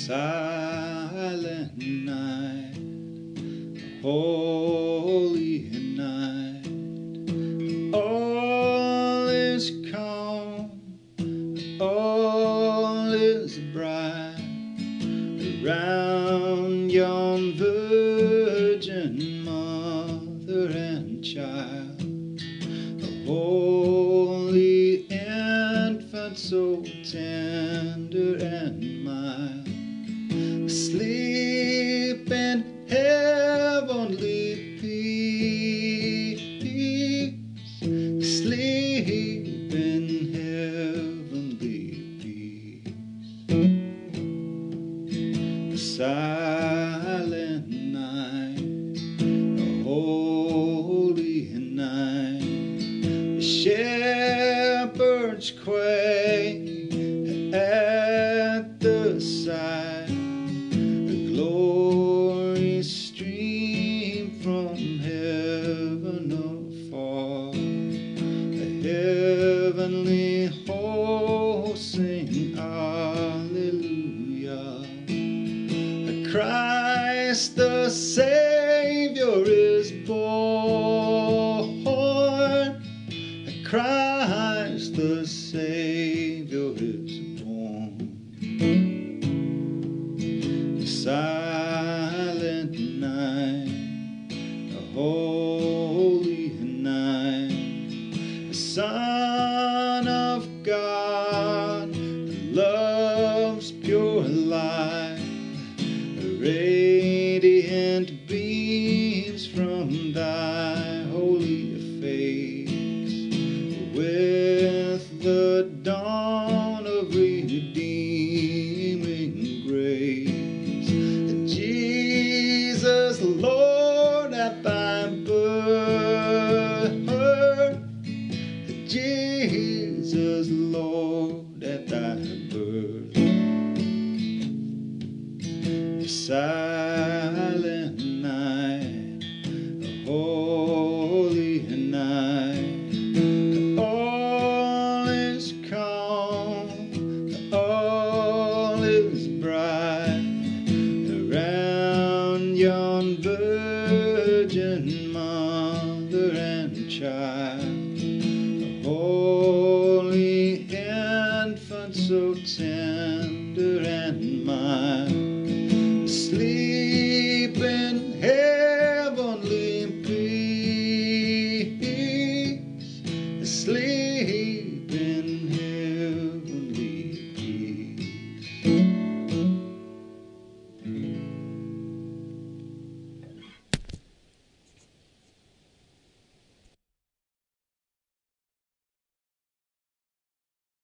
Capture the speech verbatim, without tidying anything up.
silent night, a holy night. All is calm, all is bright around yon virgin mother and child, a holy infant so tender and mild, asleep in heavenly peace, asleep in heavenly peace. The silent night, the holy night, the shepherds quake at the sight, a glory stream from heaven afar, the heavenly host sing hallelujah. Christ the Savior is born, Christ the Savior is born. The silent night, the holy night, the Son of God, the love's pure light, radiant beams from thy holy face, with the dawn of redeeming grace. Jesus, Lord, at thy birth, Jesus, Lord, at thy birth. The silent night, the holy night, all is calm, all is bright around yon virgin mother and child, a holy infant so tender